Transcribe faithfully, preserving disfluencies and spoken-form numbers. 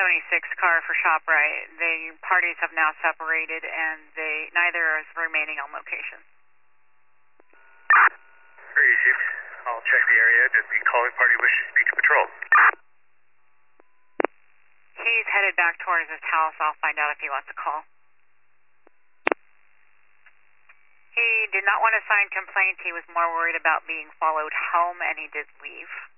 seventy-six car for ShopRite. The parties have now separated, and they neither is remaining on location. Very easy. I'll check the area. Did the calling party wish to speak to patrol? He's headed back towards his house. I'll find out if he wants to call. He did not want to sign complaints. He was more worried about being followed home, and he did leave.